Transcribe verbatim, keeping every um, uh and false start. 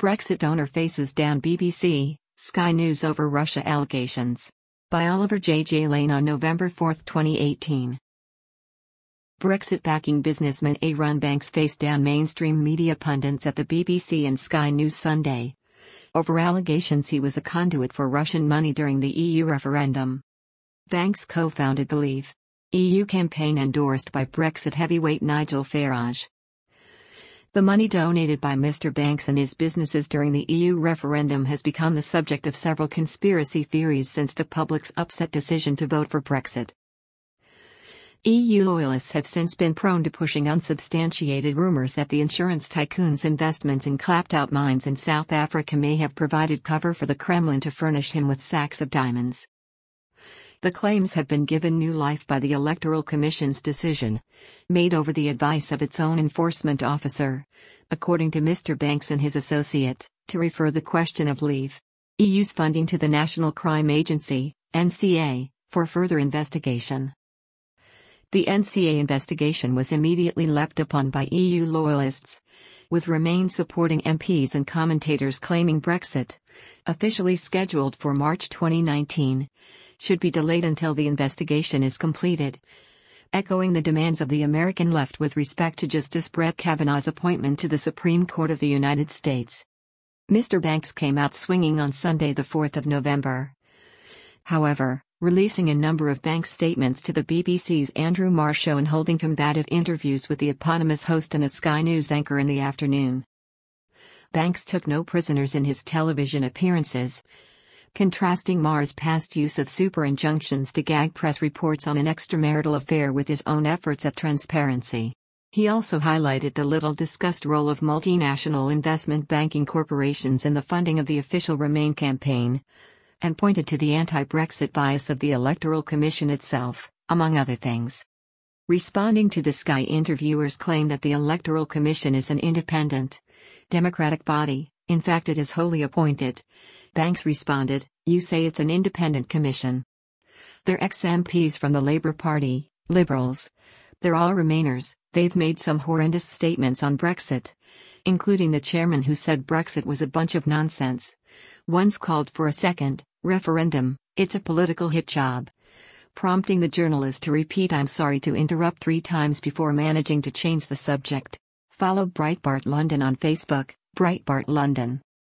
Brexit donor faces down B B C, Sky News over Russia allegations. By Oliver J. J. Lane on November fourth, twenty eighteen. Brexit-backing businessman Aaron Banks faced down mainstream media pundits at the B B C and Sky News Sunday over allegations he was a conduit for Russian money during the E U referendum. Banks co-founded the Leave E U campaign endorsed by Brexit heavyweight Nigel Farage. The money donated by Mister Banks and his businesses during the E U referendum has become the subject of several conspiracy theories since the public's upset decision to vote for Brexit. E U loyalists have since been prone to pushing unsubstantiated rumors that the insurance tycoon's investments in clapped-out mines in South Africa may have provided cover for the Kremlin to furnish him with sacks of diamonds. The claims have been given new life by the Electoral Commission's decision, made over the advice of its own enforcement officer, according to Mister Banks and his associate, to refer the question of Leave E U's funding to the National Crime Agency, N C A, for further investigation. The N C A investigation was immediately leapt upon by E U loyalists, with Remain supporting M Ps and commentators claiming Brexit, officially scheduled for March twenty nineteen, should be delayed until the investigation is completed, echoing the demands of the American left with respect to Justice Brett Kavanaugh's appointment to the Supreme Court of the United States. Mister Banks came out swinging on Sunday the fourth of November. However, releasing a number of Banks' statements to the B B C's Andrew Marr show and holding combative interviews with the eponymous host and a Sky News anchor in the afternoon. Banks took no prisoners in his television appearances, contrasting Marr's past use of super injunctions to gag press reports on an extramarital affair with his own efforts at transparency. He also highlighted the little-discussed role of multinational investment banking corporations in the funding of the official Remain campaign, and pointed to the anti-Brexit bias of the Electoral Commission itself, among other things. Responding to the Sky interviewer's claim that the Electoral Commission is an independent, democratic body, in fact it is wholly appointed, Banks responded, "You say it's an independent commission. They're ex-M Ps from the Labour Party, Liberals. They're all Remainers, they've made some horrendous statements on Brexit, including the chairman who said Brexit was a bunch of nonsense. Once called for a second referendum, it's a political hit job," prompting the journalist to repeat "I'm sorry to interrupt" three times before managing to change the subject. Follow Breitbart London on Facebook, Breitbart London.